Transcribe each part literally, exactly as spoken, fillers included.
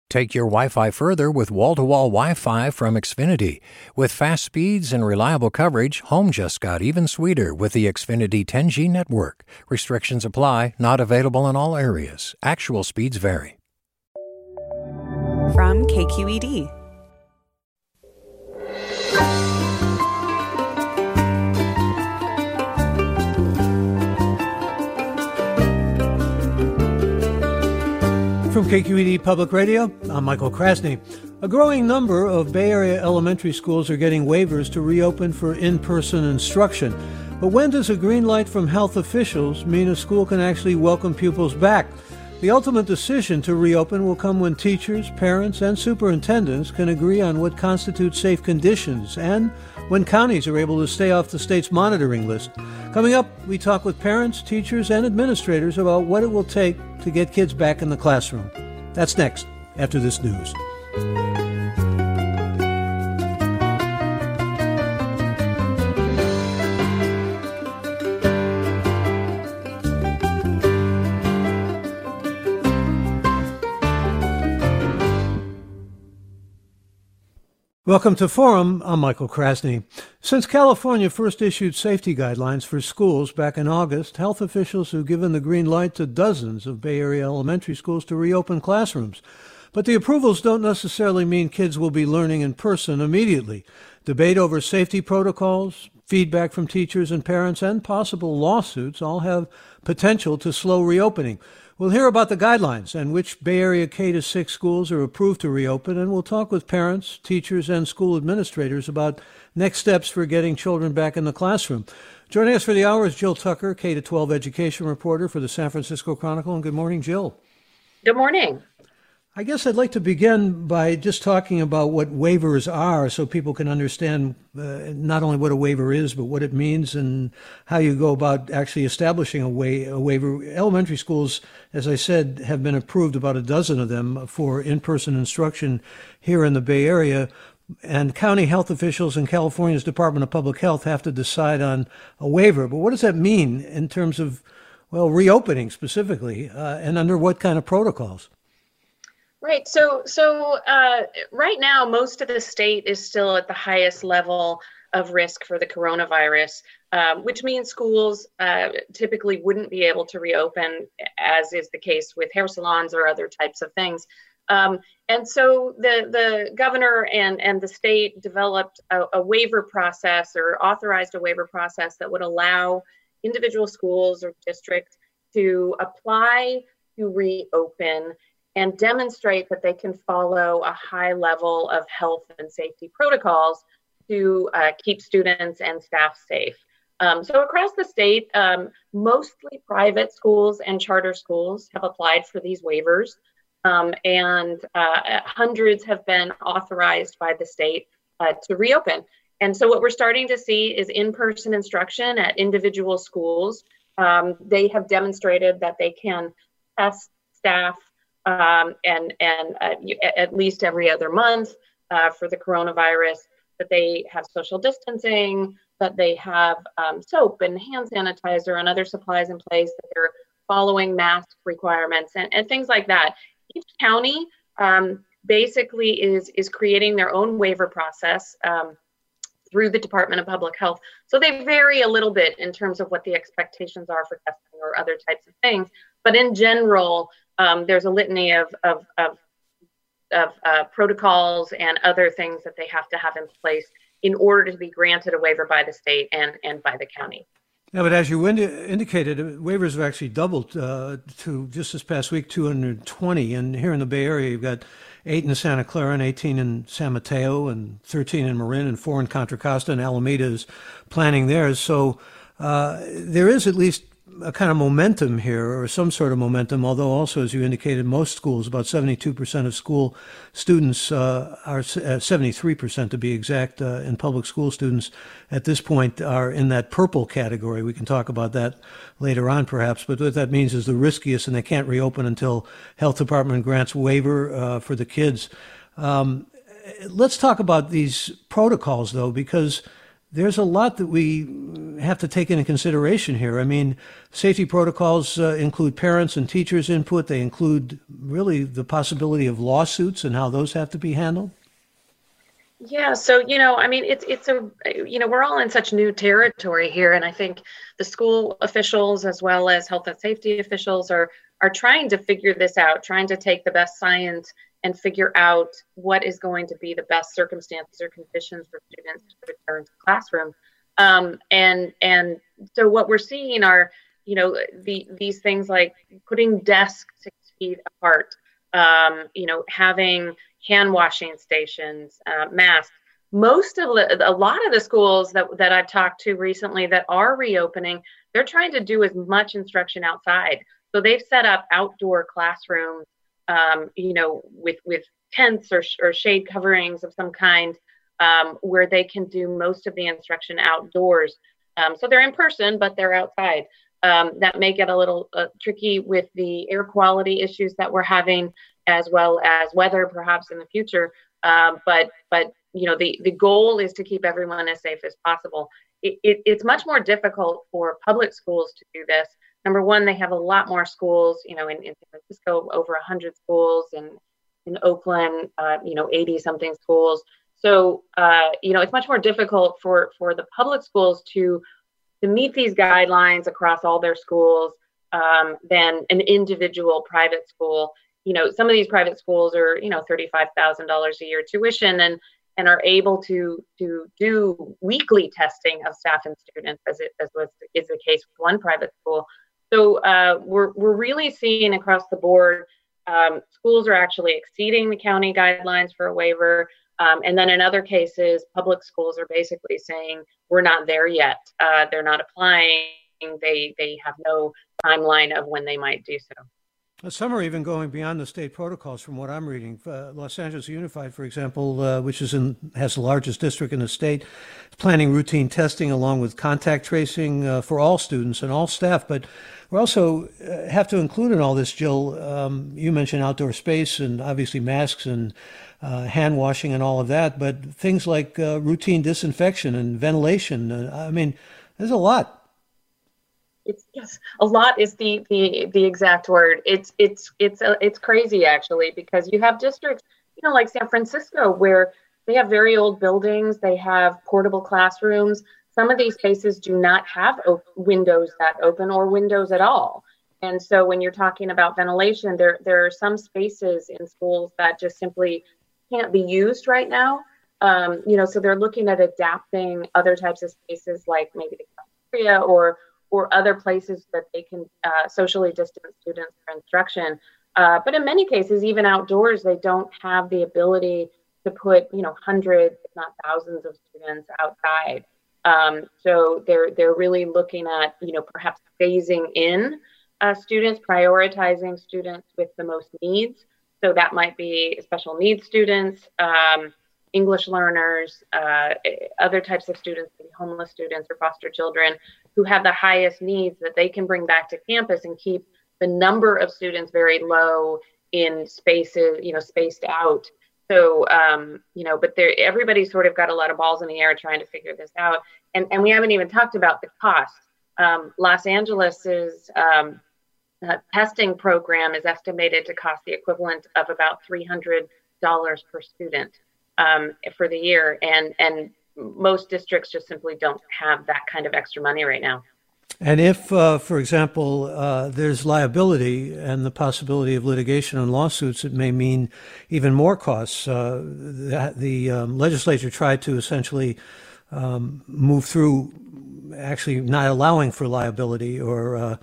Take your Wi-Fi further with wall-to-wall Wi-Fi from Xfinity. With fast speeds and reliable coverage, home just got even sweeter with the Xfinity ten G network. Restrictions apply, not available in all areas. Actual speeds vary. From K Q E D. From K Q E D Public Radio, I'm Michael Krasny. A growing number of Bay Area elementary schools are getting waivers to reopen for in-person instruction. But when does a green light from health officials mean a school can actually welcome pupils back? The ultimate decision to reopen will come when teachers, parents, and superintendents can agree on what constitutes safe conditions and when counties are able to stay off the state's monitoring list. Coming up, we talk with parents, teachers, and administrators about what it will take to get kids back in the classroom. That's next, after this news. Welcome to Forum. I'm Michael Krasny. Since California first issued safety guidelines for schools back in August, health officials have given the green light to dozens of Bay Area elementary schools to reopen classrooms. But the approvals don't necessarily mean kids will be learning in person immediately. Debate over safety protocols, feedback from teachers and parents, and possible lawsuits all have potential to slow reopening. We'll hear about the guidelines and which Bay Area K to six schools are approved to reopen, and we'll talk with parents, teachers, and school administrators about next steps for getting children back in the classroom. Joining us for the hour is Jill Tucker, K to twelve education reporter for the San Francisco Chronicle. And good morning, Jill. Good morning. I guess I'd like to begin by just talking about what waivers are so people can understand uh, not only what a waiver is, but what it means and how you go about actually establishing a, wa- a waiver. Elementary schools, as I said, have been approved, about a dozen of them, for in-person instruction here in the Bay Area. And county health officials in California's Department of Public Health have to decide on a waiver. But what does that mean in terms of, well, reopening specifically, uh, and under what kind of protocols? Right. So, so uh, right now, most of the state is still at the highest level of risk for the coronavirus, um, which means schools uh, typically wouldn't be able to reopen, as is the case with hair salons or other types of things. Um, and so the, the governor and, and the state developed a, a waiver process, or authorized a waiver process that would allow individual schools or districts to apply to reopen and demonstrate that they can follow a high level of health and safety protocols to uh, keep students and staff safe. Um, so across the state, um, mostly private schools and charter schools have applied for these waivers, um, and uh, hundreds have been authorized by the state uh, to reopen. And so what we're starting to see is in-person instruction at individual schools. Um, they have demonstrated that they can test staff Um, and and uh, at least every other month uh, for the coronavirus, that they have social distancing, that they have um, soap and hand sanitizer and other supplies in place, that they're following mask requirements and, and things like that. Each county um, basically is, is creating their own waiver process um, through the Department of Public Health. So they vary a little bit in terms of what the expectations are for testing or other types of things. But in general, Um, there's a litany of of of, of uh, protocols and other things that they have to have in place in order to be granted a waiver by the state and, and by the county. Yeah, but as you indi- indicated, waivers have actually doubled uh, to just this past week, two hundred twenty. And here in the Bay Area, you've got eight in Santa Clara and eighteen in San Mateo and thirteen in Marin and four in Contra Costa, and Alameda is planning theirs. So uh, there is at least a kind of momentum here, or some sort of momentum, although also, as you indicated, most schools, about seventy-two percent of school students uh, are, uh, seventy-three percent to be exact, uh, in public school students at this point are in that purple category. We can talk about that later on, perhaps, but what that means is the riskiest, and they can't reopen until health department grants waiver uh, for the kids. Um, let's talk about these protocols, though, because there's a lot that we have to take into consideration here. I mean, safety protocols uh, include parents and teachers' input. They include really the possibility of lawsuits and how those have to be handled. Yeah, so you know, I mean, it's it's a you know, we're all in such new territory here, and I think the school officials as well as health and safety officials are are trying to figure this out, trying to take the best science and figure out what is going to be the best circumstances or conditions for students to return to the classroom. Um, and and so what we're seeing are, you know, the these things like putting desks six feet apart, um, you know, having hand washing stations, uh, masks. Most of the, a lot of the schools that, that I've talked to recently that are reopening, they're trying to do as much instruction outside. So they've set up outdoor classrooms, um, you know, with, with tents or, or shade coverings of some kind, um, where they can do most of the instruction outdoors. Um, so they're in person, but they're outside. Um, that may get a little uh, tricky with the air quality issues that we're having, as well as weather perhaps in the future. Um, but, but you know, the, the goal is to keep everyone as safe as possible. It, it, it's much more difficult for public schools to do this. Number one, they have a lot more schools, you know, in, in San Francisco, over one hundred schools, and in Oakland, uh, you know, eighty something schools. So, uh, you know, it's much more difficult for, for the public schools to, to meet these guidelines across all their schools um, than an individual private school. You know, some of these private schools are, you know, thirty-five thousand dollars a year tuition and and are able to to do weekly testing of staff and students, as it as was is the case with one private school. So uh, we're we're really seeing across the board, um, schools are actually exceeding the county guidelines for a waiver, um, and then in other cases, public schools are basically saying we're not there yet. Uh, they're not applying. They they have no timeline of when they might do so. Some are even going beyond the state protocols from what I'm reading. Uh, Los Angeles Unified, for example, uh, which is in, has the largest district in the state, is planning routine testing along with contact tracing uh, for all students and all staff. But we also uh, have to include in all this, Jill, um, you mentioned outdoor space and obviously masks and uh, hand washing and all of that, but things like uh, routine disinfection and ventilation. Uh, I mean, there's a lot. It's yes, a lot is the the the exact word. It's it's it's uh, it's crazy actually, because you have districts, you know, like San Francisco, where they have very old buildings, they have portable classrooms. Some of these spaces do not have op- windows that open or windows at all. And so when you're talking about ventilation, there there are some spaces in schools that just simply can't be used right now. Um, you know, so they're looking at adapting other types of spaces, like maybe the cafeteria or or other places that they can uh, socially distance students for instruction. Uh, but in many cases, even outdoors, they don't have the ability to put, you know, hundreds, if not thousands of students outside. Um, so they're they're really looking at, you know, perhaps phasing in uh, students, prioritizing students with the most needs. So that might be special needs students, um, English learners, uh, other types of students, maybe homeless students or foster children who have the highest needs that they can bring back to campus and keep the number of students very low in spaces, you know, spaced out. So, um, you know, but there, everybody's sort of got a lot of balls in the air trying to figure this out. And, and we haven't even talked about the cost. Um, Los Angeles's um, uh, testing program is estimated to cost the equivalent of about three hundred dollars per student um, for the year. And, and most districts just simply don't have that kind of extra money right now. And if, uh, for example, uh, there's liability and the possibility of litigation and lawsuits, it may mean even more costs. Uh, the the um, legislature tried to essentially um, move through actually not allowing for liability, or uh,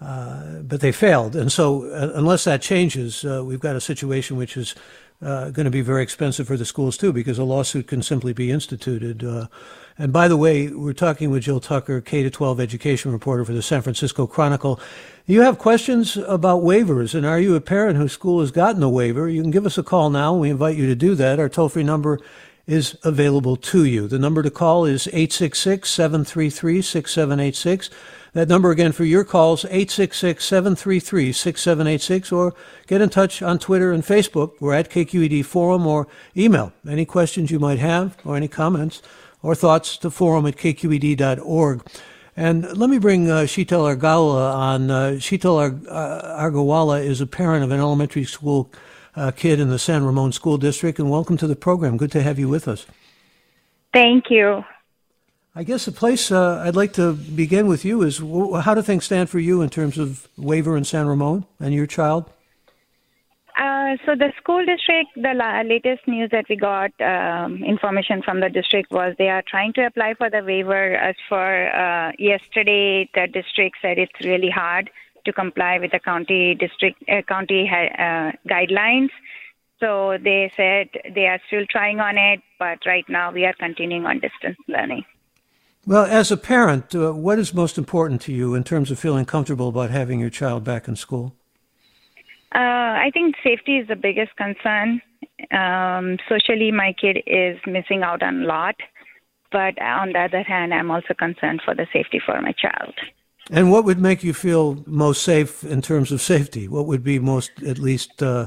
uh, but they failed. And so uh, unless that changes, uh, we've got a situation which is uh, going to be very expensive for the schools, too, because a lawsuit can simply be instituted. Uh, And by the way, we're talking with Jill Tucker, K to twelve education reporter for the San Francisco Chronicle. You have questions about waivers, and are you a parent whose school has gotten a waiver? You can give us a call now. We invite you to do that. Our toll-free number is available to you. The number to call is eight six six, seven three three, six seven eight six. That number again for your calls, eight six six, seven three three, six seven eight six, or get in touch on Twitter and Facebook. We're at K Q E D Forum, or email any questions you might have or any comments. or thoughts to forum at k q e d dot org. And let me bring uh, Sheetal Argawala on. Uh, Sheetal Ar- uh, Argawala is a parent of an elementary school uh, kid in the San Ramon School District, and welcome to the program. Good to have you with us. Thank you. I guess the place uh, I'd like to begin with you is w- how do things stand for you in terms of waiver in San Ramon and your child? Uh, so the school district, the la- latest news that we got, um, information from the district was they are trying to apply for the waiver. As for uh, yesterday, the district said it's really hard to comply with the county district uh, county uh, guidelines. So they said they are still trying on it, but right now we are continuing on distance learning. Well, as a parent, uh, what is most important to you in terms of feeling comfortable about having your child back in school? Uh, I think safety is the biggest concern. Um, socially, my kid is missing out on a lot, but on the other hand, I'm also concerned for the safety for my child. And what would make you feel most safe in terms of safety? What would be most, at least, uh,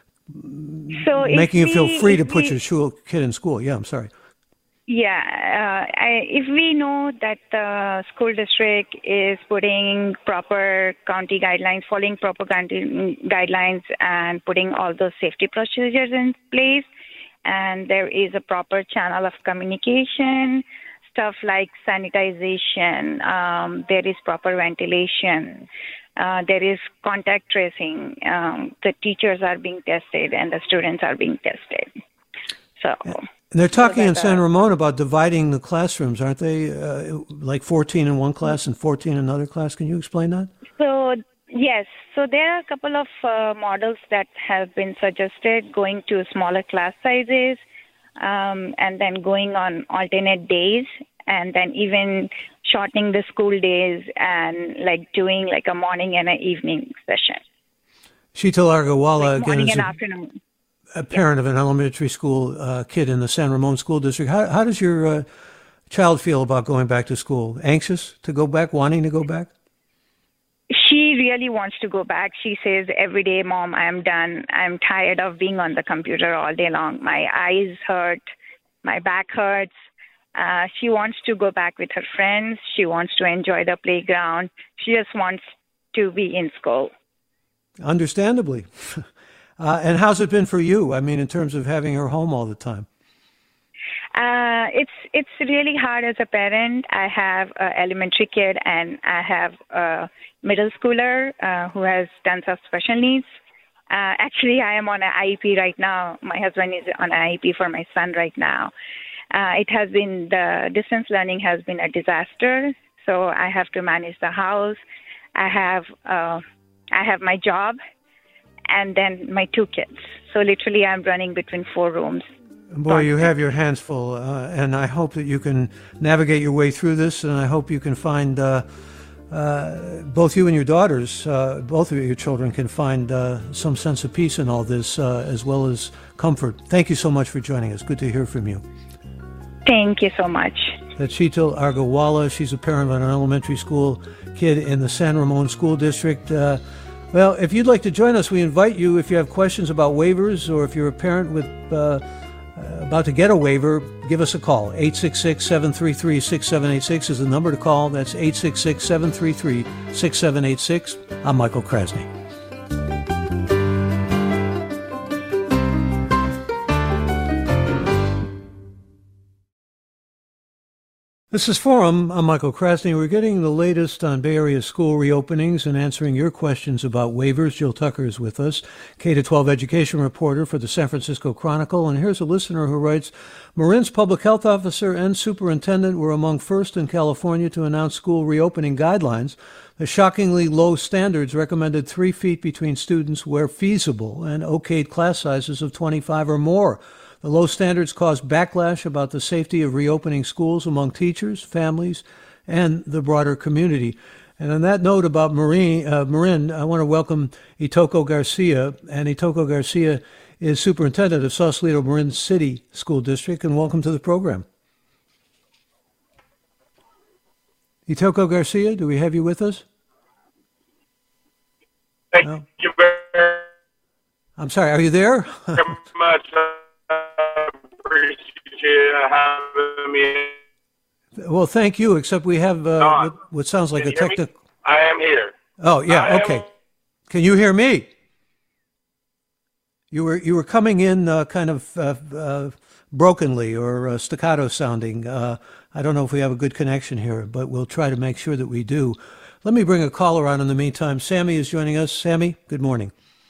so making you we, feel free to put we, your school, kid in school? Yeah, I'm sorry. Yeah, uh, I, if we know that the school district is putting proper county guidelines, following proper county guidelines and putting all those safety procedures in place, and there is a proper channel of communication, stuff like sanitization, um, there is proper ventilation, uh, there is contact tracing, um, the teachers are being tested and the students are being tested. So... Yeah. And they're talking so in San Ramon about dividing the classrooms, aren't they? Uh, like fourteen in one class and fourteen in another class. Can you explain that? So, yes. So there are a couple of uh, models that have been suggested, going to smaller class sizes um, and then going on alternate days and then even shortening the school days and like doing like a morning and an evening session. Sheetal Argawala, like again, morning is and a, afternoon. a parent of an elementary school uh, kid in the San Ramon School District. How, how does your uh, child feel about going back to school? Anxious to go back, wanting to go back? She really wants to go back. She says every day, Mom, I'm done. I'm tired of being on the computer all day long. My eyes hurt. My back hurts. Uh, she wants to go back with her friends. She wants to enjoy the playground. She just wants to be in school. Understandably. Uh, and how's it been for you? I mean, in terms of having her home all the time? Uh, it's it's really hard as a parent. I have an elementary kid and I have a middle schooler uh, who has tons of special needs. Uh, actually, I am on an I E P right now. My husband is on an I E P for my son right now. Uh, it has been, the distance learning has been a disaster. So I have to manage the house. I have uh, I have my job. And then my two kids. So literally I'm running between four rooms. Boy, you have your hands full, uh, and I hope that you can navigate your way through this, and I hope you can find, uh, uh, both you and your daughters, uh, both of your children can find uh, some sense of peace in all this, uh, as well as comfort. Thank you so much for joining us. Good to hear from you. Thank you so much. That's Sheetal Argawala. She's a parent of an elementary school kid in the San Ramon School District. Uh, Well, if you'd like to join us, we invite you, if you have questions about waivers or if you're a parent with uh, about to get a waiver, give us a call. eight six six, seven three three, six seven eight six is the number to call. That's eight six six, seven three three, six seven eight six. I'm Michael Krasny. This is Forum. I'm Michael Krasny. We're getting the latest on Bay Area school reopenings and answering your questions about waivers. Jill Tucker is with us, K through twelve education reporter for the San Francisco Chronicle. And here's a listener who writes, Marin's public health officer and superintendent were among first in California to announce school reopening guidelines. The shockingly low standards recommended three feet between students where feasible and okayed class sizes of twenty-five or more. The low standards caused backlash about the safety of reopening schools among teachers, families, and the broader community. And on that note about Marin, uh, Marin, I want to welcome Itoko Garcia. And Itoko Garcia is superintendent of Sausalito Marin City School District. And welcome to the program. Itoko Garcia, do we have you with us? Thank no? you very I'm sorry, are you there? much. I appreciate having me Well, thank you, except we have uh, Don, what, what sounds like can a you hear me? technical... I am here. Oh, yeah, I am- okay. Can you hear me? You were you were coming in uh, kind of uh, uh, brokenly or uh, staccato sounding. Uh, I don't know if we have a good connection here, but we'll try to make sure that we do. Let me bring a caller on in the meantime. Sammy is joining us. Sammy, good morning.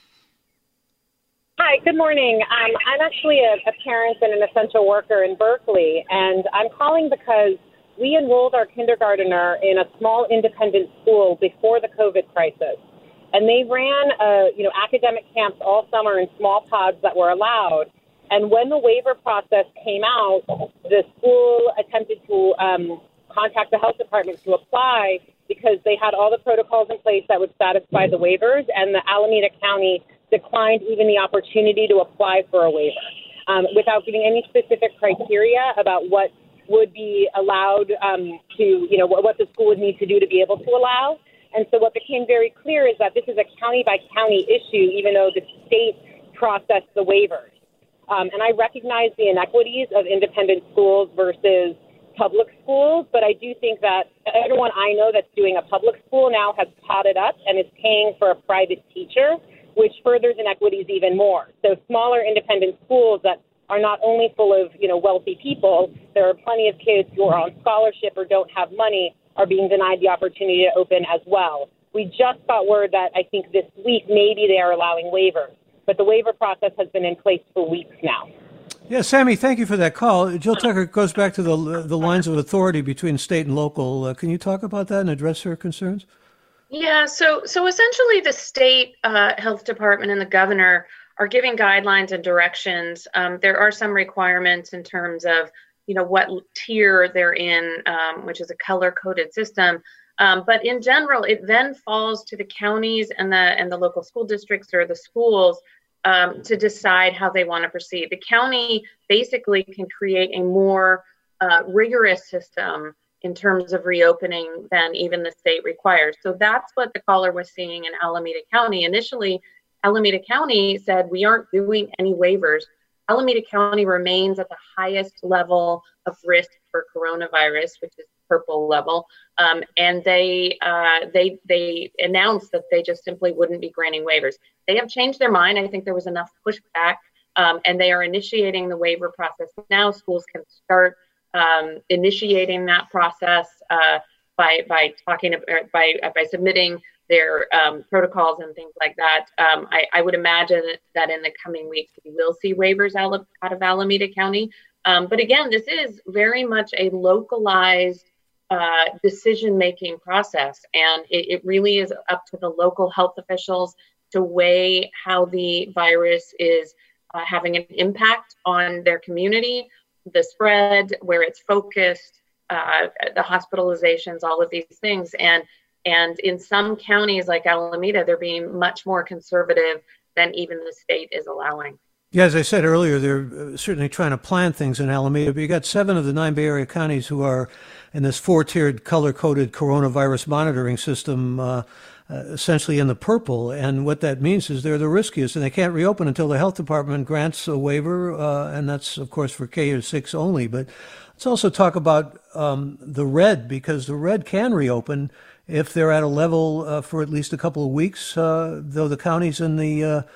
Hi, good morning. Um, I'm actually a, a parent and an essential worker in Berkeley, and I'm calling because we enrolled our kindergartner in a small independent school before the COVID crisis. And they ran, uh, you know, academic camps all summer in small pods that were allowed. And when the waiver process came out, the school attempted to um, contact the health department to apply because they had all the protocols in place that would satisfy the waivers, and the Alameda County declined even the opportunity to apply for a waiver um, without giving any specific criteria about what would be allowed um, to, you know, what, what the school would need to do to be able to allow. And so what became very clear is that this is a county-by-county issue, even though the state processed the waivers. Um, and I recognize the inequities of independent schools versus public schools, but I do think that everyone I know that's doing a public school now has potted up and is paying for a private teacher, which furthers inequities even more. So smaller independent schools that are not only full of, you know, wealthy people, there are plenty of kids who are on scholarship or don't have money are being denied the opportunity to open as well. We just got word that I think this week maybe they are allowing waivers, but the waiver process has been in place for weeks now. Yeah, Sammy, thank you for that call. Jill Tucker goes back to the the lines of authority between state and local. Uh, can you talk about that and address her concerns? Yeah, so so essentially the state uh, health department and the governor are giving guidelines and directions. Um, there are some requirements in terms of, you know, what tier they're in, um, which is a color-coded system. Um, but in general, it then falls to the counties and the and the local school districts or the schools um, to decide how they want to proceed. The county basically can create a more uh, rigorous system in terms of reopening than even the state requires. So that's what the caller was seeing in Alameda County. Initially, Alameda County said, we aren't doing any waivers. Alameda County remains at the highest level of risk for coronavirus, which is purple level, um, and they uh, they they announced that they just simply wouldn't be granting waivers. They have changed their mind. I think there was enough pushback, um, and they are initiating the waiver process now. Schools can start um, initiating that process uh, by by talking about, by by submitting their um, protocols and things like that. Um, I, I would imagine that in the coming weeks, we will see waivers out of, out of Alameda County. Um, but again, this is very much a localized uh, decision-making process. And it, it really is up to the local health officials to weigh how the virus is uh, having an impact on their community, the spread, where it's focused, uh, the hospitalizations, all of these things. And And in some counties like Alameda, they're being much more conservative than even the state is allowing. Yeah, as I said earlier, they're certainly trying to plan things in Alameda, but you got seven of the nine Bay Area counties who are in this four-tiered color-coded coronavirus monitoring system, uh, uh, essentially in the purple. And what that means is they're the riskiest, and they can't reopen until the health department grants a waiver, uh, and that's, of course, for K to six only. But let's also talk about um, the red, because the red can reopen if they're at a level uh, for at least a couple of weeks, uh, though the counties and the uh,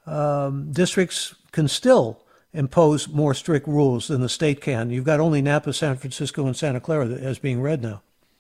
um, districts can still impose more strict rules than the state can. You've got only Napa, San Francisco, and Santa Clara as being red now.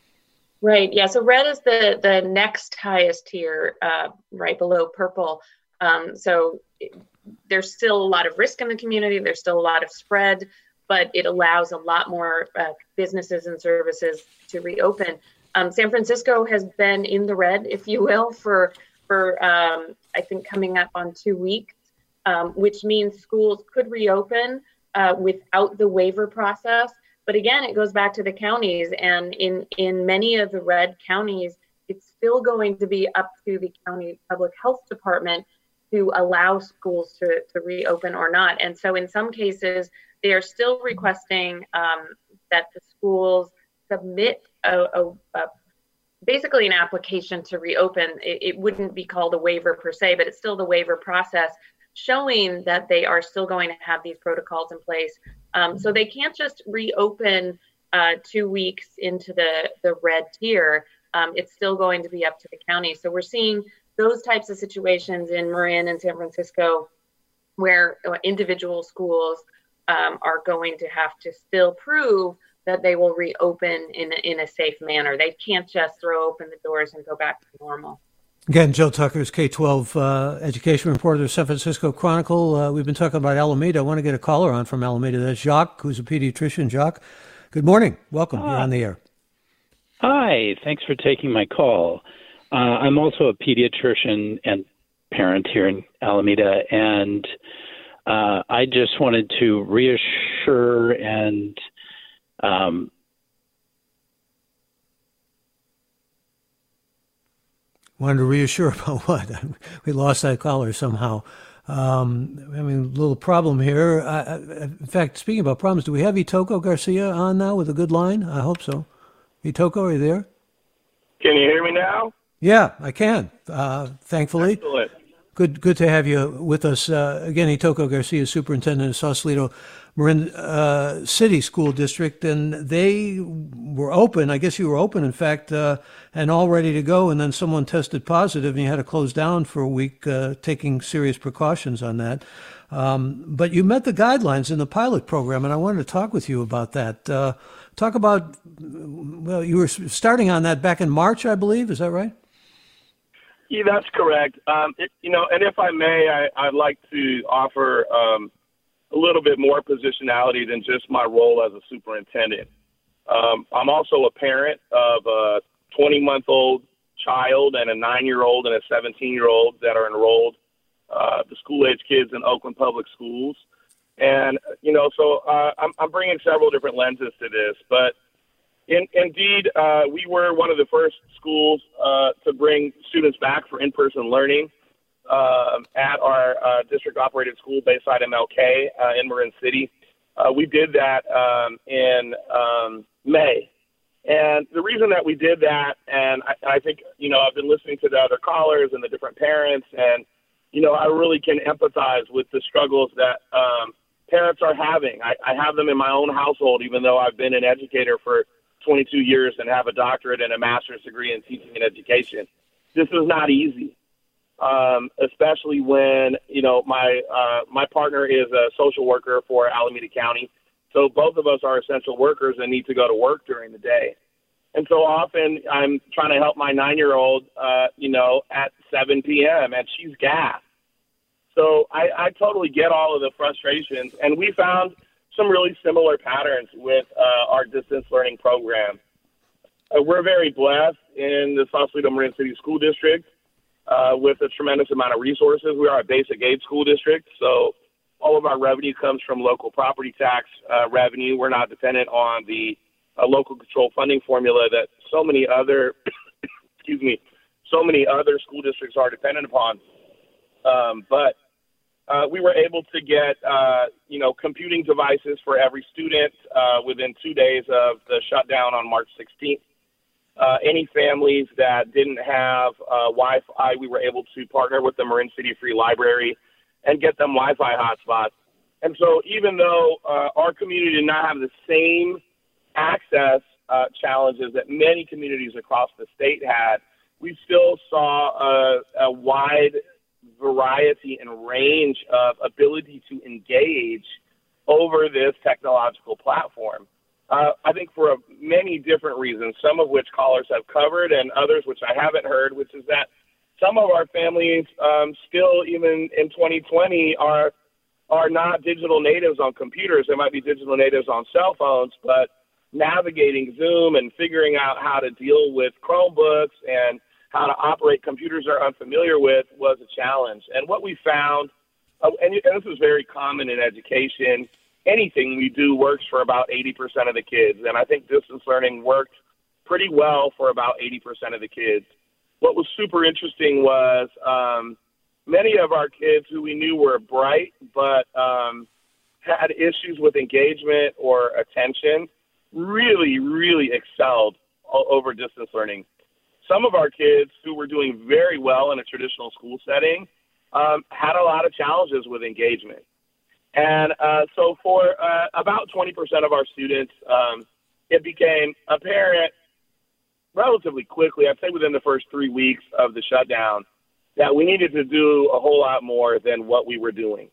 Right. Yeah. So red is the the next highest tier, uh, right below purple. Um, so it, there's still a lot of risk in the community. There's still a lot of spread, but it allows a lot more uh, businesses and services to reopen. Um, San Francisco has been in the red, if you will, for for um, I think coming up on two weeks, um, which means schools could reopen uh, without the waiver process. But again, it goes back to the counties, and in in many of the red counties, it's still going to be up to the county public health department to allow schools to, to reopen or not. And so in some cases, they are still requesting um, that the schools submit a, a, a basically an application to reopen. It, it wouldn't be called a waiver per se, but it's still the waiver process, showing that they are still going to have these protocols in place. Um, so they can't just reopen uh, two weeks into the, the red tier, um, it's still going to be up to the county. So we're seeing those types of situations in Marin and San Francisco where individual schools um, are going to have to still prove that they will reopen in, in a safe manner. They can't just throw open the doors and go back to normal. Again, Jill Tucker's K twelve uh, education reporter, the San Francisco Chronicle. Uh, we've been talking about Alameda. I want to get a caller on from Alameda. That's Jacques, who's a pediatrician. Jacques, good morning. Welcome. Hi. You're on the air. Hi. Thanks for taking my call. Uh, I'm also a pediatrician and parent here in Alameda, and uh, I just wanted to reassure and um, wanted to reassure about what? We lost that caller somehow. Um, I mean, a little problem here. I, I, in fact, speaking about problems, do we have Itoko Garcia on now with a good line? I hope so. Itoko, are you there? Can you hear me now? Yeah, I can, uh, thankfully. Excellent. Good good to have you with us. Uh, again, Itoko Garcia, superintendent of Sausalito Marin uh, City School District, and they were open. I guess you were open, in fact, uh, and all ready to go, and then someone tested positive, and you had to close down for a week, uh, taking serious precautions on that. Um, but you met the guidelines in the pilot program, and I wanted to talk with you about that. Uh, talk about, well, you were starting on that back in March, I believe. Is that right? Yeah, that's correct. Um, it, you know, and if I may, I, I'd like to offer um, a little bit more positionality than just my role as a superintendent. Um, I'm also a parent of a twenty-month-old child and a nine-year-old and a seventeen-year-old that are enrolled, uh, the school-age kids in Oakland Public Schools. And, you know, so uh, I'm, I'm bringing several different lenses to this, but In, indeed, uh, we were one of the first schools uh, to bring students back for in-person learning uh, at our uh, district-operated school, Bayside M L K, uh, in Marin City. Uh, we did that um, in um, May. And the reason that we did that, and I, I think, you know, I've been listening to the other callers and the different parents, and, you know, I really can empathize with the struggles that um, parents are having. I, I have them in my own household, even though I've been an educator for twenty-two years and have a doctorate and a master's degree in teaching and education. This is not easy, um, especially when, you know, my uh, my partner is a social worker for Alameda County. So both of us are essential workers and need to go to work during the day. And so often I'm trying to help my nine-year-old, uh, you know, at seven p.m. and she's gassed. So I, I totally get all of the frustrations. And we found some really similar patterns with uh, our distance learning program. Uh, we're very blessed in the Sausalito Marin City School District uh, with a tremendous amount of resources. We are a basic aid school district, so all of our revenue comes from local property tax uh, revenue. We're not dependent on the uh, local control funding formula that so many other, excuse me, so many other school districts are dependent upon. Um, but Uh, we were able to get, uh, you know, computing devices for every student uh, within two days of the shutdown on March sixteenth. Uh, any families that didn't have uh, Wi-Fi, we were able to partner with the Marin City Free Library and get them Wi-Fi hotspots. And so even though uh, our community did not have the same access uh, challenges that many communities across the state had, we still saw a, a wide variety and range of ability to engage over this technological platform. Uh, I think for a, many different reasons, some of which callers have covered and others which I haven't heard, which is that some of our families um, still, even in twenty twenty, are are not digital natives on computers. They might be digital natives on cell phones, but navigating Zoom and figuring out how to deal with Chromebooks and how to operate computers they're unfamiliar with was a challenge. And what we found, uh, and, and this is very common in education, anything we do works for about eighty percent of the kids. And I think distance learning worked pretty well for about eighty percent of the kids. What was super interesting was um, many of our kids who we knew were bright but um, had issues with engagement or attention really, really excelled over distance learning. Some of our kids who were doing very well in a traditional school setting um, had a lot of challenges with engagement. And uh, so for uh, about twenty percent of our students um, it became apparent relatively quickly, I'd say within the first three weeks of the shutdown, that we needed to do a whole lot more than what we were doing.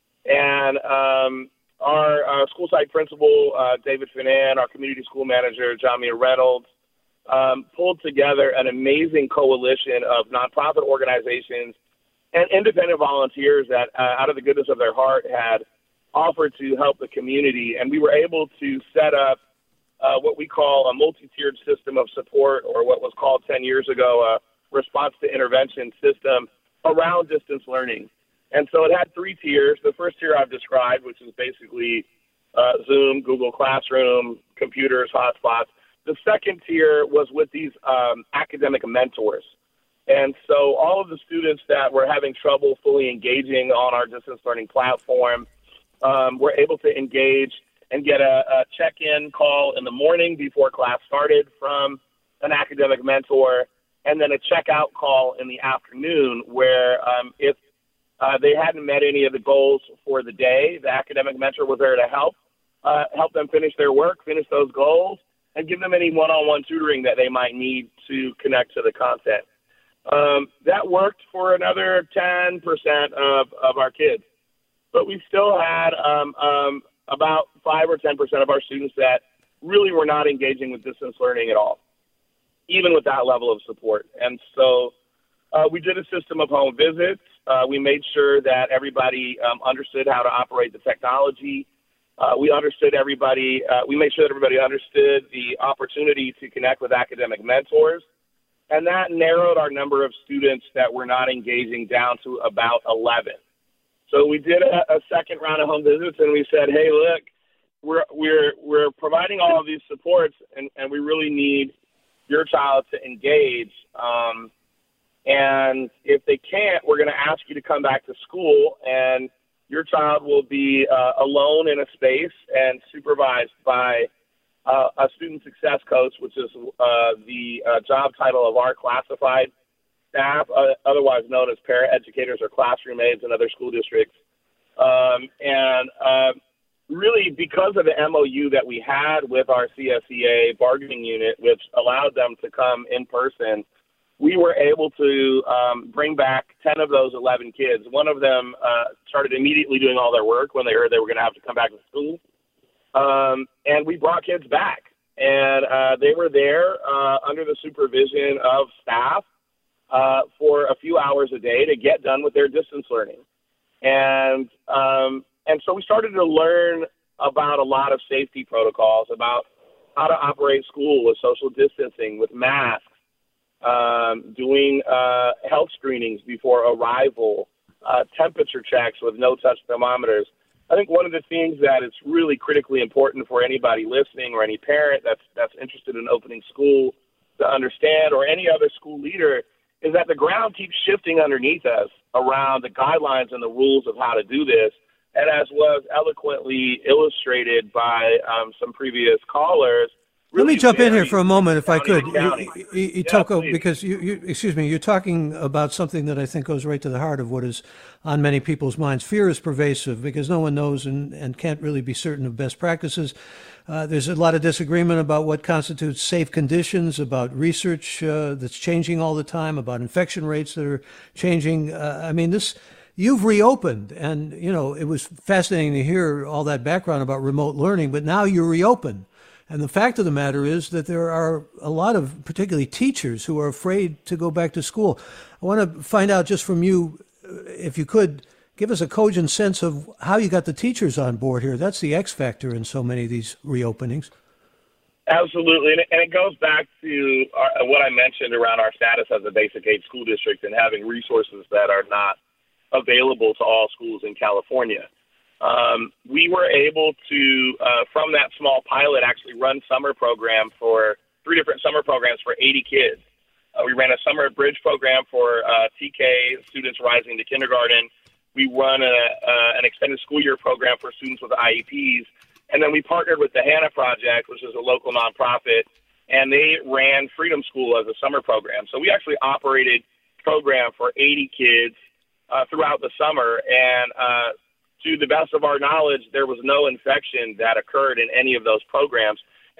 And um, our uh, school site principal, uh, David Finan, our community school manager, Jamia Reynolds, um, pulled together an amazing coalition of nonprofit organizations and independent volunteers that, uh, out of the goodness of their heart, had offered to help the community. And we were able to set up uh, what we call a multi-tiered system of support, or what was called ten years ago a response to intervention system around distance learning. And so it had three tiers. The first tier I've described, which is basically uh, Zoom, Google Classroom, computers, hotspots. The second tier was with these um, academic mentors. And so all of the students that were having trouble fully engaging on our distance learning platform um, were able to engage and get a, a check-in call in the morning before class started from an academic mentor, and then a checkout call in the afternoon where um, if uh, they hadn't met any of the goals for the day, the academic mentor was there to help, uh, help them finish their work, finish those goals, and give them any one-on-one tutoring that they might need to connect to the content. Um, that worked for another ten percent of, of our kids. But we still had um, um, about five or ten percent of our students that really were not engaging with distance learning at all, even with that level of support. And so uh, we did a system of home visits. Uh, we made sure that everybody um, understood how to operate the technology. Uh, we understood everybody, uh, we made sure that everybody understood the opportunity to connect with academic mentors. And that narrowed our number of students that were not engaging down to about eleven. So we did a, a second round of home visits, and we said, hey, look, we're we're we're providing all of these supports, and, and we really need your child to engage. Um, and if they can't, we're going to ask you to come back to school, and your child will be uh, alone in a space and supervised by uh, a student success coach, which is uh, the uh, job title of our classified staff, uh, otherwise known as paraeducators or classroom aides in other school districts. Um, and uh, really, because of the M O U that we had with our C S E A bargaining unit, which allowed them to come in person, we were able to um, bring back ten of those eleven kids. One of them uh, started immediately doing all their work when they heard they were going to have to come back to school. Um, and we brought kids back. And uh, they were there uh, under the supervision of staff uh, for a few hours a day to get done with their distance learning. And um, and so we started to learn about a lot of safety protocols, about how to operate school with social distancing, with masks, um, doing uh, health screenings before arrival, uh, temperature checks with no-touch thermometers. I think one of the things that is really critically important for anybody listening or any parent that's that's interested in opening school to understand, or any other school leader, is that the ground keeps shifting underneath us around the guidelines and the rules of how to do this. And as was eloquently illustrated by um, some previous callers, let me jump in here for a moment, if I could, Itoko, yeah, because you, you, excuse me, you're talking about something that I think goes right to the heart of what is on many people's minds. Fear is pervasive because no one knows and, and can't really be certain of best practices. Uh, there's a lot of disagreement about what constitutes safe conditions, about research uh, that's changing all the time, about infection rates that are changing. Uh, I mean, this, you've reopened, and, you know, it was fascinating to hear all that background about remote learning, but now you're reopened. And the fact of the matter is that there are a lot of, particularly teachers, who are afraid to go back to school. I want to find out just from you, if you could, give us a cogent sense of how you got the teachers on board here. That's the X factor in so many of these reopenings. Absolutely. And it, and it goes back to our, what I mentioned around our status as a basic aid school district and having resources that are not available to all schools in California. Um, we were able to, uh, from that small pilot, actually run summer program for three different summer programs for eighty kids. Uh, we ran a summer bridge program for uh, T K, students rising to kindergarten. We run a, uh, an extended school year program for students with I E Ps. And then we partnered with the Hannah Project, which is a local nonprofit, and they ran Freedom School as a summer program. So we actually operated a program for eighty kids uh, throughout the summer, and uh, to the best of our knowledge, there was no infection that occurred in any of those programs.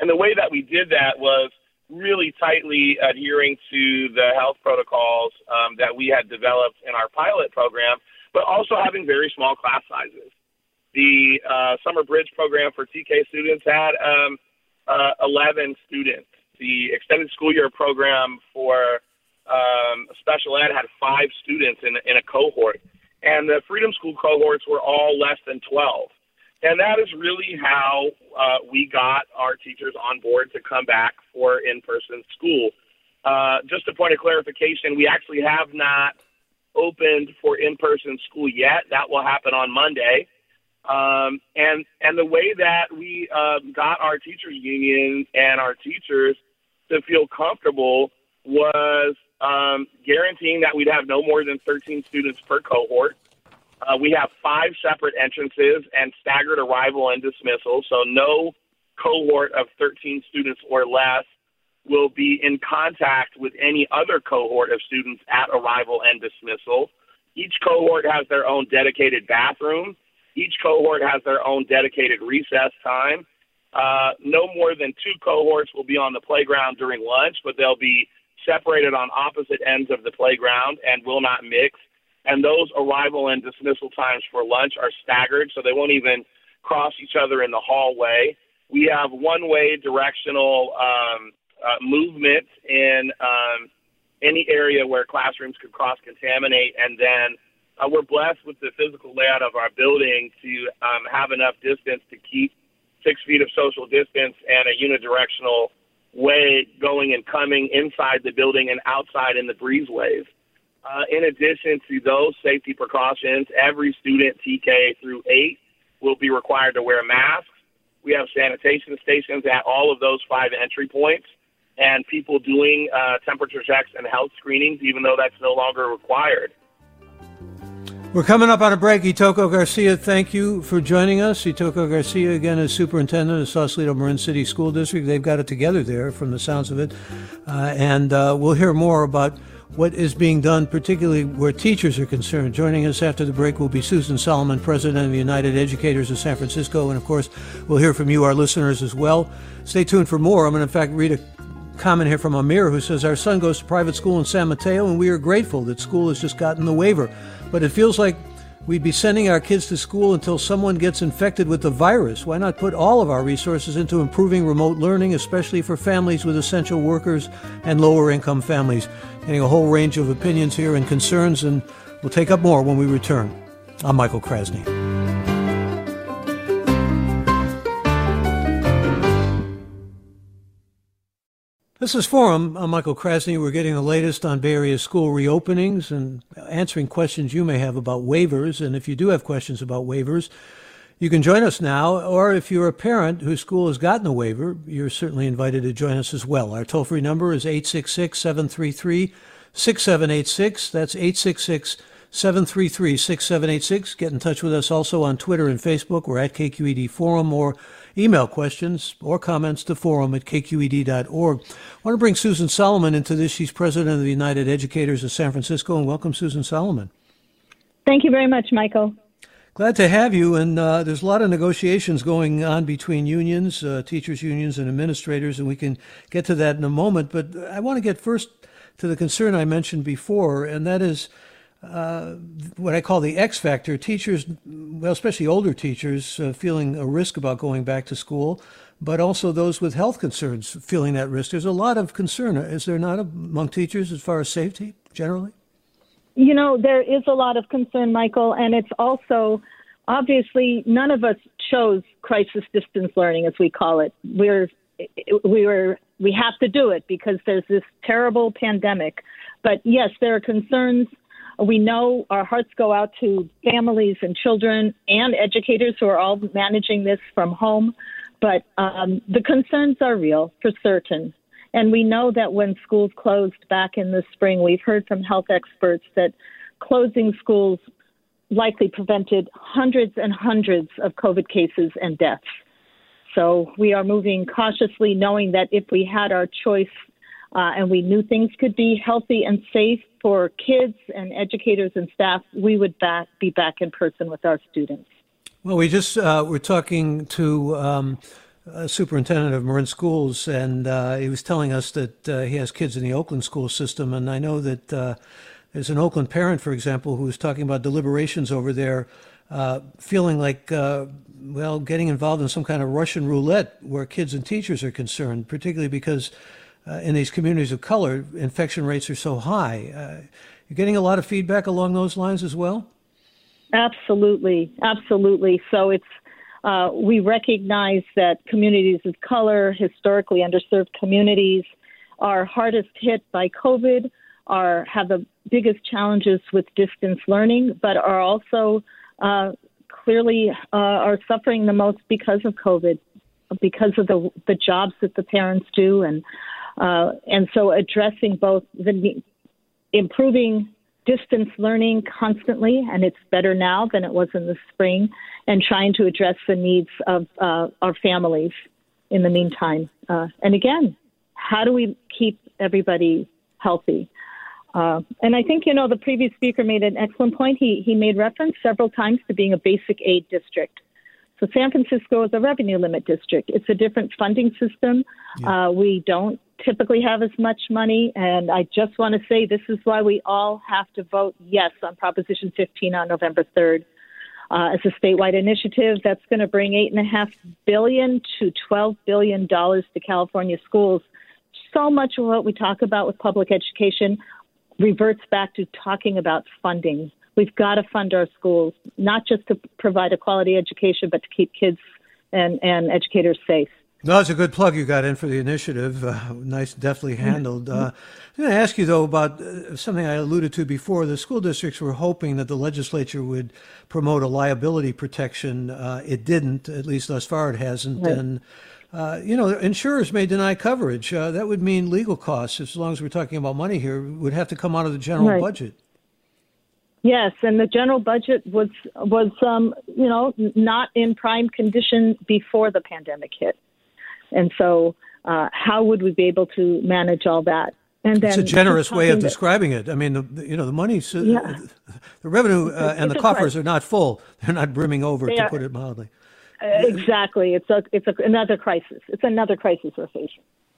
And the way that we did that was really tightly adhering to the health protocols um, that we had developed in our pilot program, but also having very small class sizes. The uh, Summer Bridge program for T K students had um, uh, eleven students. The extended school year program for um, special ed had five students in, in a cohort. And the Freedom School cohorts were all less than twelve. And that is really how uh, we got our teachers on board to come back for in-person school. Uh, just a point of clarification, we actually have not opened for in-person school yet. That will happen on Monday. Um, and and the way that we uh, got our teachers union and our teachers to feel comfortable was um, guaranteeing that we'd have no more than thirteen students per cohort. Uh, we have five separate entrances and staggered arrival and dismissal, so no cohort of thirteen students or less will be in contact with any other cohort of students at arrival and dismissal. Each cohort has their own dedicated bathroom. Each cohort has their own dedicated recess time. Uh, no more than two cohorts will be on the playground during lunch, but they'll be separated on opposite ends of the playground and will not mix. And those arrival and dismissal times for lunch are staggered, so they won't even cross each other in the hallway. We have one-way directional um, uh, movement in um, any area where classrooms could cross-contaminate, and then Uh, we're blessed with the physical layout of our building to um, have enough distance to keep six feet of social distance and a unidirectional way going and coming inside the building and outside in the breezeways. Uh, in addition to those safety precautions, every student T K through eight will be required to wear masks. We have sanitation stations at all of those five entry points and people doing uh, temperature checks and health screenings, even though that's no longer required. We're coming up on a break. Itoko Garcia, thank you for joining us. Itoko Garcia, again, is superintendent of Sausalito Marin City School District. They've got it together there from the sounds of it. Uh, and uh, we'll hear more about what is being done, particularly where teachers are concerned. Joining us after the break will be Susan Solomon, president of the United Educators of San Francisco. And, of course, we'll hear from you, our listeners, as well. Stay tuned for more. I'm going to, in fact, read a comment here from Amir, who says, our son goes to private school in San Mateo, and we are grateful that school has just gotten the waiver. But it feels like we'd be sending our kids to school until someone gets infected with the virus. Why not put all of our resources into improving remote learning, especially for families with essential workers and lower-income families? Getting a whole range of opinions here and concerns, and we'll take up more when we return. I'm Michael Krasny. This is Forum. I'm Michael Krasny. We're getting the latest on Bay Area school reopenings and answering questions you may have about waivers. And if you do have questions about waivers, you can join us now. Or if you're a parent whose school has gotten a waiver, you're certainly invited to join us as well. Our toll-free number is eight six six, seven three three, six seven eight six. That's eight six six, seven three three, six seven eight six. Get in touch with us also on Twitter and Facebook. We're at K Q E D Forum, or email questions or comments to forum at k q e d dot org. I want to bring Susan Solomon into this. She's president of the United Educators of San Francisco. And welcome, Susan Solomon. Thank you very much, Michael. Glad to have you. And uh, there's a lot of negotiations going on between unions, uh, teachers unions and administrators, and we can get to that in a moment. But I want to get first to the concern I mentioned before, and that is Uh, what I call the X factor. Teachers, well, especially older teachers, uh, feeling a risk about going back to school, but also those with health concerns feeling that risk. There's a lot of concern, is there not, among teachers as far as safety generally? You know, there is a lot of concern, Michael, and it's also, obviously, none of us chose crisis distance learning, as we call it. We're, we were, we have to do it because there's this terrible pandemic. But yes, there are concerns. We know our hearts go out to families and children and educators who are all managing this from home. But um, the concerns are real, for certain. And we know that when schools closed back in the spring, we've heard from health experts that closing schools likely prevented hundreds and hundreds of COVID cases and deaths. So we are moving cautiously, knowing that if we had our choice uh, and we knew things could be healthy and safe for kids and educators and staff, we would back, be back in person with our students. Well, we just uh, were talking to um, uh, superintendent of Marin Schools, and uh, he was telling us that uh, he has kids in the Oakland school system. And I know that uh, there's an Oakland parent, for example, who was talking about deliberations over there, uh, feeling like, uh, well, getting involved in some kind of Russian roulette where kids and teachers are concerned, particularly because uh, in these communities of color, infection rates are so high. Uh, you're getting a lot of feedback along those lines as well? Absolutely. Absolutely. So it's, uh, we recognize that communities of color, historically underserved communities, are hardest hit by COVID, are have the biggest challenges with distance learning, but are also uh, clearly uh, are suffering the most because of COVID, because of the the jobs that the parents do, and uh, and so addressing both the improving distance learning constantly, and it's better now than it was in the spring, and trying to address the needs of uh, our families in the meantime. Uh, and again, how do we keep everybody healthy? Uh, and I think, you know, the previous speaker made an excellent point. He, he made reference several times to being a basic aid district. So San Francisco is a revenue limit district. It's a different funding system. Yeah. Uh, we don't typically have as much money. And I just want to say this is why we all have to vote yes on Proposition fifteen on November third. Uh, as a statewide initiative that's going to bring eight point five billion dollars to twelve billion dollars to California schools. So much of what we talk about with public education reverts back to talking about funding. We've got to fund our schools, not just to provide a quality education, but to keep kids and, and educators safe. No, it's a good plug you got in for the initiative. Uh, nice, deftly handled. Uh, I'm going to ask you, though, about uh, something I alluded to before. The school districts were hoping that the legislature would promote a liability protection. Uh, it didn't, at least thus far it hasn't. Right. And, uh, you know, insurers may deny coverage. Uh, that would mean legal costs, as long as we're talking about money here, would have to come out of the general right. budget. Yes, and the general budget was, was um, you know, not in prime condition before the pandemic hit. And so uh, how would we be able to manage all that? And then it's a generous way of describing it. I mean, the, the you know, the money's, uh, yeah. the revenue uh, and the coffers are not full. They're not brimming over, they to are, put it mildly. Uh, exactly. It's a, it's a, another crisis. It's another crisis we're facing.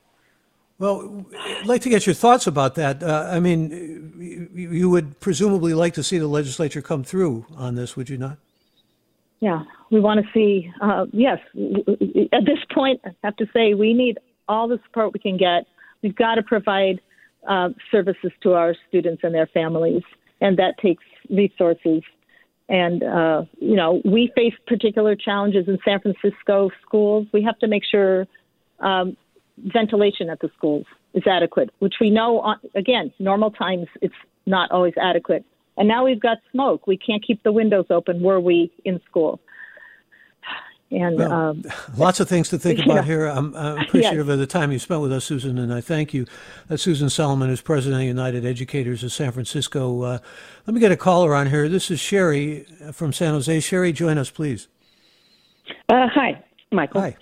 Well, I'd like to get your thoughts about that. Uh, I mean, you, you would presumably like to see the legislature come through on this, would you not? Yeah, we want to see, uh, yes, at this point, I have to say we need all the support we can get. We've got to provide uh, services to our students and their families, and that takes resources. And, uh, you know, we face particular challenges in San Francisco schools. We have to make sure um, ventilation at the schools is adequate, which we know, again, normal times it's not always adequate. And now we've got smoke. We can't keep the windows open were we in school. And well, um, lots of things to think about know. here. I'm, I'm appreciative yes. of the time you spent with us, Susan, and I thank you. That's Susan Solomon, who's president of United Educators of San Francisco. Uh, let me get a caller on here. This is Sherry from San Jose. Sherry, join us, please. Uh, hi, Michael. Hi.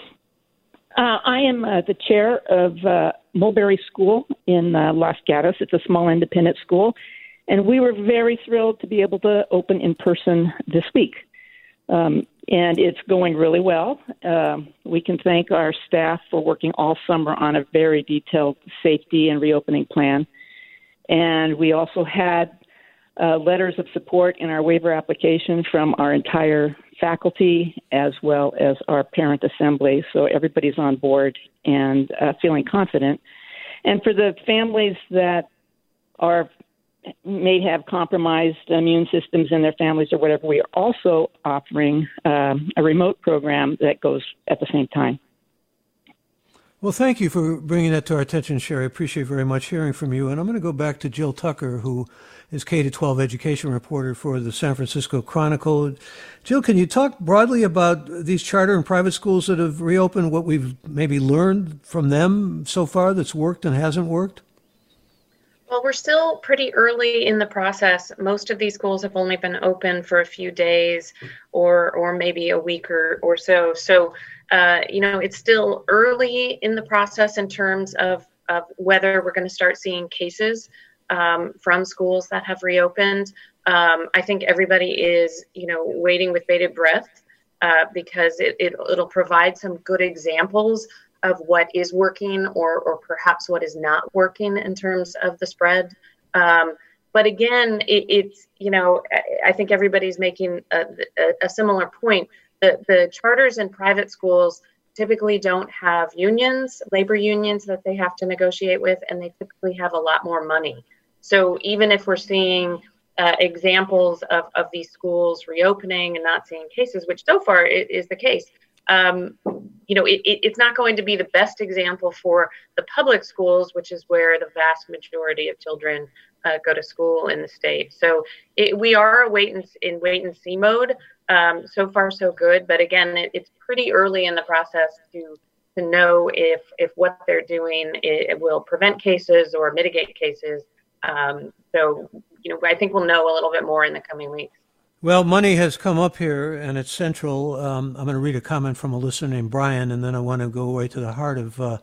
Uh, I am uh, the chair of uh, Mulberry School in uh, Los Gatos. It's a small independent school, and we were very thrilled to be able to open in person this week. Um, and it's going really well. Um, we can thank our staff for working all summer on a very detailed safety and reopening plan. And we also had uh, letters of support in our waiver application from our entire faculty as well as our parent assembly. So everybody's on board and uh, feeling confident. And for the families that are may have compromised immune systems in their families or whatever, we are also offering um, a remote program that goes at the same time. Well, thank you for bringing that to our attention, Sherry. I appreciate very much hearing from you. And I'm going to go back to Jill Tucker, who is K to twelve education reporter for the San Francisco Chronicle. Jill, can you talk broadly about these charter and private schools that have reopened, what we've maybe learned from them so far that's worked and hasn't worked? Well, we're still pretty early in the process. Most of these schools have only been open for a few days or or maybe a week or, or so. So, uh, you know, it's still early in the process in terms of, of whether we're going to start seeing cases um, from schools that have reopened. Um, I think everybody is, you know, waiting with bated breath uh, because it, it, it'll provide some good examples of what is working or, or perhaps what is not working in terms of the spread. Um, but again, it, it's, you know, I think everybody's making a, a, a similar point. The, the charters in private schools typically don't have unions, labor unions that they have to negotiate with, and they typically have a lot more money. So even if we're seeing uh, examples of, of these schools reopening and not seeing cases, which so far it is the case, um, you know, it, it, it's not going to be the best example for the public schools, which is where the vast majority of children uh, go to school in the state. So it, we are a wait and, in wait and see mode. Um, so far, so good. But again, it, it's pretty early in the process to to know if if what they're doing it, it will prevent cases or mitigate cases. Um, so, you know, I think we'll know a little bit more in the coming weeks. Well, money has come up here, and it's central. Um, I'm going to read a comment from a listener named Brian, and then I want to go right to the heart of uh,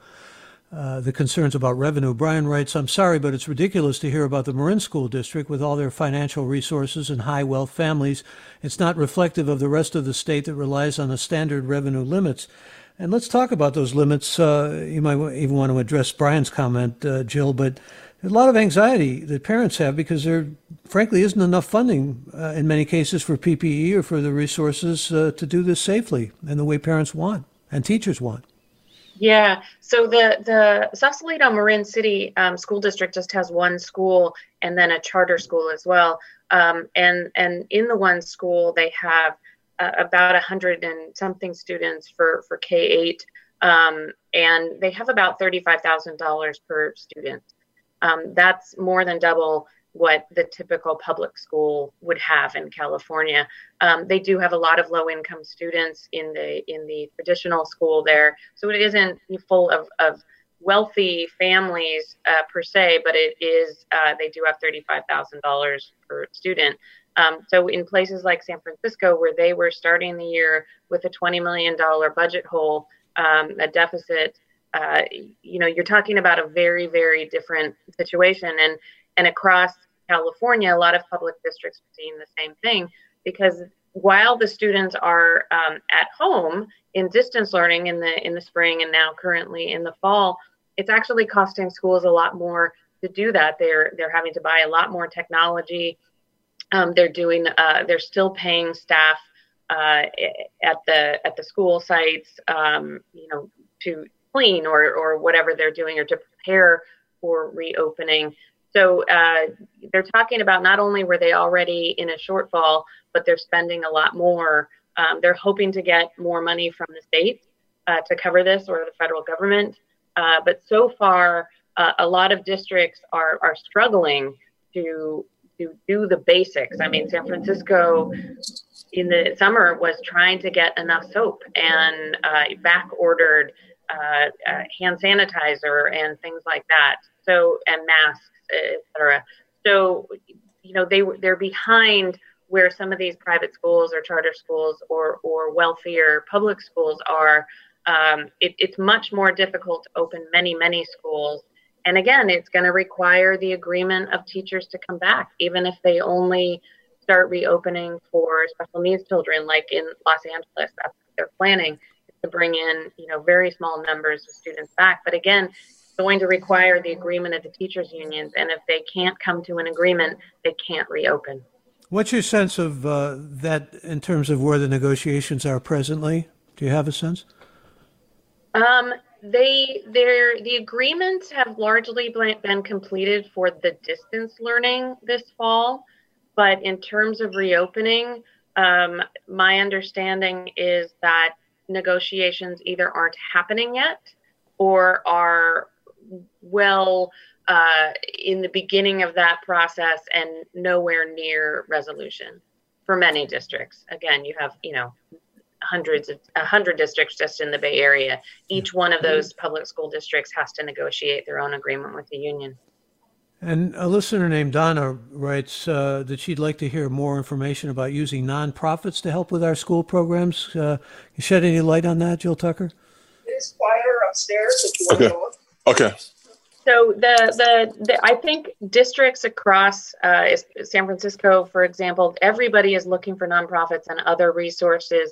uh, the concerns about revenue. Brian writes, I'm sorry, but it's ridiculous to hear about the Marin School District with all their financial resources and high wealth families. It's not reflective of the rest of the state that relies on the standard revenue limits. And let's talk about those limits. Uh, you might even want to address Brian's comment, uh, Jill, but there's a lot of anxiety that parents have because there, frankly, isn't enough funding uh, in many cases for P P E or for the resources uh, to do this safely and the way parents want and teachers want. Yeah, so the, the Sausalito Marin City um, School District just has one school and then a charter school as well. Um, and, and in the one school, they have uh, about a hundred and something students for, for K eight, um, and they have about thirty-five thousand dollars per student. Um, that's more than double what the typical public school would have in California. Um, they do have a lot of low-income students in the in the traditional school there, so it isn't full of, of wealthy families uh, per se, but it is. Uh, they do have thirty-five thousand dollars per student. Um, so in places like San Francisco, where they were starting the year with a twenty million dollars budget hole, um, a deficit. Uh, you know, you're talking about a very, very different situation. And, and across California, a lot of public districts are seeing the same thing, because while the students are um, at home in distance learning in the in the spring and now currently in the fall, it's actually costing schools a lot more to do that. They're they're having to buy a lot more technology. Um, they're doing uh, they're still paying staff uh, at the at the school sites, um, you know, to clean or, or whatever they're doing or to prepare for reopening. So uh, they're talking about not only were they already in a shortfall, but they're spending a lot more. Um, they're hoping to get more money from the state uh, to cover this or the federal government. Uh, but so far, uh, a lot of districts are, are struggling to, to do the basics. I mean, San Francisco in the summer was trying to get enough soap and uh, back ordered Uh, uh, hand sanitizer and things like that. So, and masks, et cetera. So, you know, they they're behind where some of these private schools or charter schools or or wealthier public schools are. Um, it, it's much more difficult to open many many schools. And again, it's going to require the agreement of teachers to come back, even if they only start reopening for special needs children, like in Los Angeles. That's what they're planning, to bring in, you know, very small numbers of students back. But again, it's going to require the agreement of the teachers' unions. And if they can't come to an agreement, they can't reopen. What's your sense of uh, that in terms of where the negotiations are presently? Do you have a sense? Um, they, they're, the agreements have largely been completed for the distance learning this fall. But in terms of reopening, um, my understanding is that negotiations either aren't happening yet or are well uh, in the beginning of that process and nowhere near resolution for many districts. Again, you have, you know, hundreds of a hundred districts just in the Bay Area. Each one of those public school districts has to negotiate their own agreement with the union. And a listener named Donna writes uh, that she'd like to hear more information about using nonprofits to help with our school programs. Uh, can you shed any light on that, Jill Tucker? It is quieter upstairs if you want okay. to go. Okay. So the, the, the I think districts across uh, San Francisco, for example, everybody is looking for nonprofits and other resources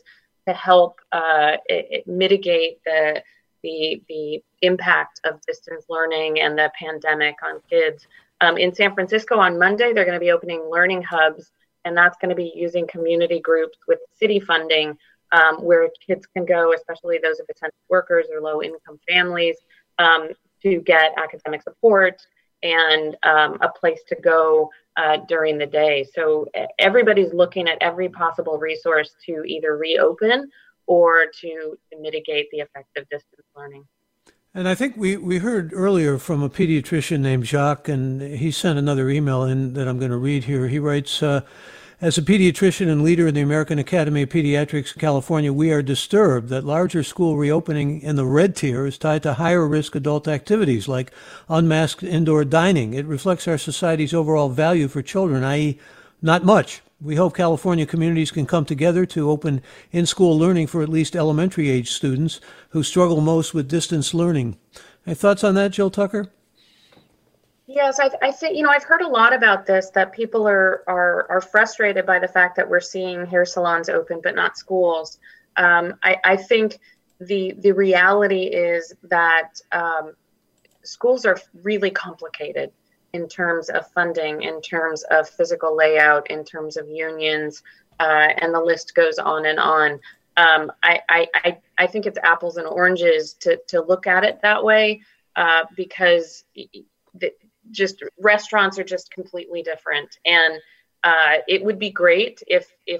to help uh, it, it mitigate the, the, the impact of distance learning and the pandemic on kids. Um, in San Francisco on Monday, they're going to be opening learning hubs, and that's going to be using community groups with city funding um, where kids can go, especially those of essential workers or low-income families, um, to get academic support and um, a place to go uh, during the day. So everybody's looking at every possible resource to either reopen or to, to mitigate the effect of distance learning. And I think we, we heard earlier from a pediatrician named Jacques, and he sent another email in that I'm going to read here. He writes, uh, as a pediatrician and leader in the American Academy of Pediatrics in California, we are disturbed that larger school reopening in the red tier is tied to higher risk adult activities like unmasked indoor dining. It reflects our society's overall value for children, that is not much. We hope California communities can come together to open in-school learning for at least elementary age students who struggle most with distance learning. Any thoughts on that, Jill Tucker? Yes, I, I think, you know, I've heard a lot about this, that people are, are, are frustrated by the fact that we're seeing hair salons open, but not schools. Um, I, I think the, the reality is that um, schools are really complicated in terms of funding, in terms of physical layout, in terms of unions, uh, and the list goes on and on. Um, I, I, I think it's apples and oranges to, to look at it that way, uh, because the, just restaurants are just completely different. And uh, it would be great if if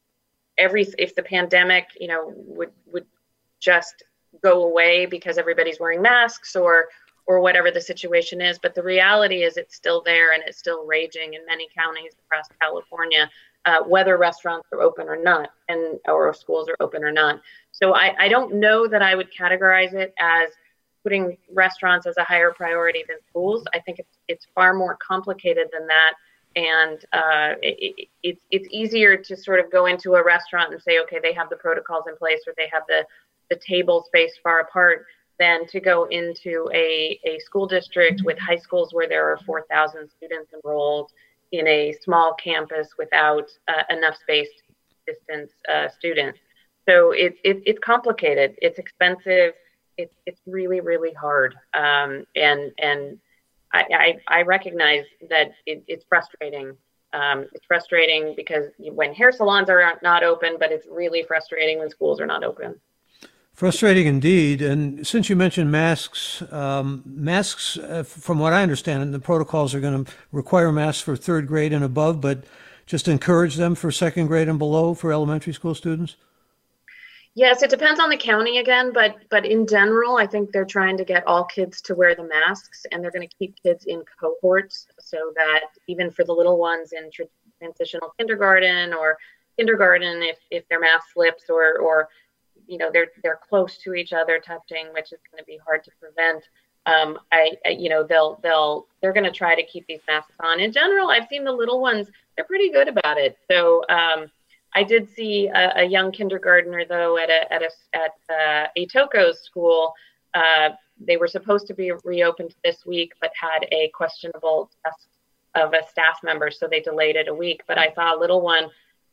every if the pandemic, you know, would would just go away because everybody's wearing masks or or whatever the situation is. But the reality is it's still there and it's still raging in many counties across California, uh, whether restaurants are open or not, and or schools are open or not. So I, I don't know that I would categorize it as putting restaurants as a higher priority than schools. I think it's, it's far more complicated than that. And uh, it, it, it's, it's easier to sort of go into a restaurant and say, okay, they have the protocols in place or they have the, the table spaced far apart, than to go into a, a school district with high schools where there are four thousand students enrolled in a small campus without uh, enough space to distance uh, students. So it, it, it's complicated, it's expensive, it's, it's really, really hard. Um, and and I, I, I recognize that it, it's frustrating. Um, it's frustrating because when hair salons are not open, but it's really frustrating when schools are not open. Frustrating indeed. And since you mentioned masks, um, masks, uh, from what I understand, the protocols are going to require masks for third grade and above, but just encourage them for second grade and below for elementary school students? Yes, it depends on the county again, but but in general, I think they're trying to get all kids to wear the masks, and they're going to keep kids in cohorts so that even for the little ones in tr- transitional kindergarten or kindergarten, if, if their mask slips or or you know, they're they're close to each other touching, which is going to be hard to prevent. Um, I, I, you know, they'll they'll they're going to try to keep these masks on. In general, I've seen the little ones; they're pretty good about it. So um, I did see a, a young kindergartner though at a at a at uh, Atoko's school. Uh, they were supposed to be reopened this week, but had a questionable test of a staff member, so they delayed it a week. But I saw a little one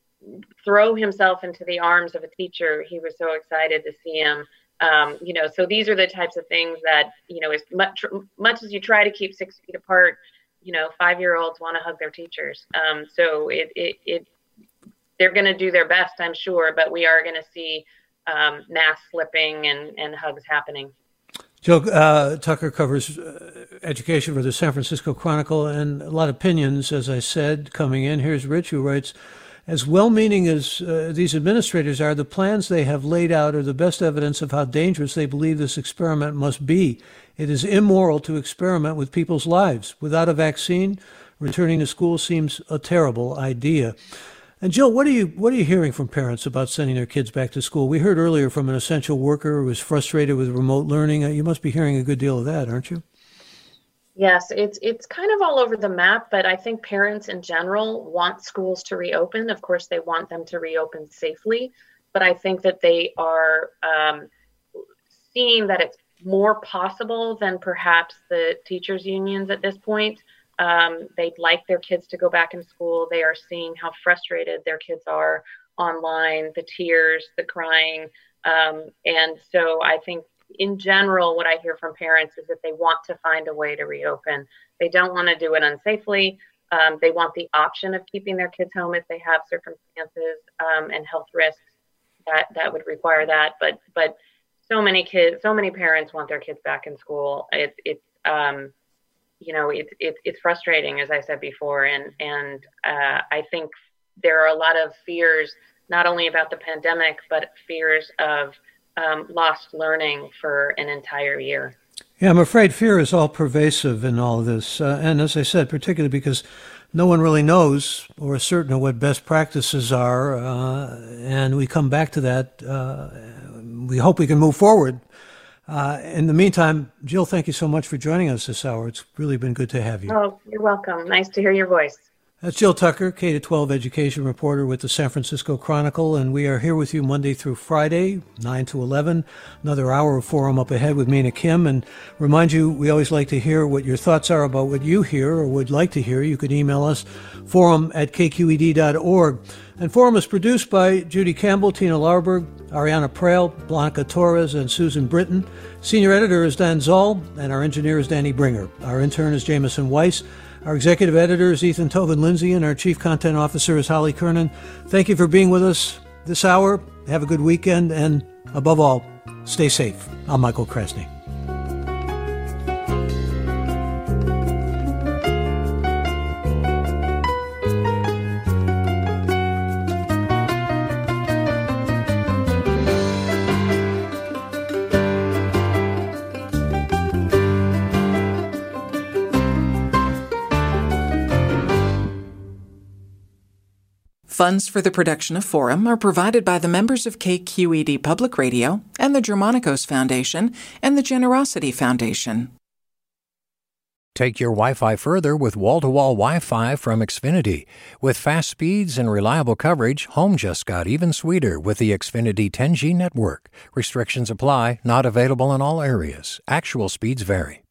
throw himself into the arms of a teacher. He was so excited to see him. Um, you know, so these are the types of things that, you know, as much, much as you try to keep six feet apart, you know, five-year-olds want to hug their teachers. Um, so it, it, it they're going to do their best, I'm sure, but we are going to see um, mask slipping and, and hugs happening. Jill uh, Tucker covers uh, education for the San Francisco Chronicle, and a lot of opinions, as I said, coming in. Here's Rich, who writes, as well-meaning as uh, these administrators are, the plans they have laid out are the best evidence of how dangerous they believe this experiment must be. It is immoral to experiment with people's lives. Without a vaccine, returning to school seems a terrible idea. And Jill, what are you what are you hearing from parents about sending their kids back to school? We heard earlier from an essential worker who was frustrated with remote learning. You must be hearing a good deal of that, aren't you? Yes, it's it's kind of all over the map, but I think parents in general want schools to reopen. Of course, they want them to reopen safely, but I think that they are um, seeing that it's more possible than perhaps the teachers' unions at this point. Um, they'd like their kids to go back in school. They are seeing how frustrated their kids are online, the tears, the crying. Um, and so I think in general, what I hear from parents is that they want to find a way to reopen. They don't want to do it unsafely. Um, they want the option of keeping their kids home if they have circumstances um, and health risks that, that would require that. But but so many kids, so many parents want their kids back in school. It, it's um, you know, it's it, it's frustrating, as I said before, and and uh, I think there are a lot of fears, not only about the pandemic, but fears of um, lost learning for an entire year. Yeah, I'm afraid fear is all pervasive in all of this. Uh, and as I said, particularly because no one really knows or is certain of what best practices are. Uh, and we come back to that. Uh, we hope we can move forward. Uh, in the meantime, Jill, thank you so much for joining us this hour. It's really been good to have you. Oh, you're welcome. Nice to hear your voice. That's Jill Tucker, K to twelve education reporter with the San Francisco Chronicle, and we are here with you Monday through Friday, nine to eleven. Another hour of Forum up ahead with Mina Kim. And remind you, we always like to hear what your thoughts are about what you hear or would like to hear. You can email us, forum at k q e d dot org. And Forum is produced by Judy Campbell, Tina Larberg, Ariana Prael, Blanca Torres, and Susan Britton. Senior editor is Dan Zoll, and our engineer is Danny Bringer. Our intern is Jameson Weiss. Our executive editor is Ethan Tovin-Lindsay, and our chief content officer is Holly Kernan. Thank you for being with us this hour. Have a good weekend, and above all, stay safe. I'm Michael Krasny. Funds for the production of Forum are provided by the members of K Q E D Public Radio and the Germanicos Foundation and the Generosity Foundation. Take your Wi-Fi further with wall-to-wall Wi-Fi from Xfinity. With fast speeds and reliable coverage, home just got even sweeter with the Xfinity ten G network. Restrictions apply, not available in all areas. Actual speeds vary.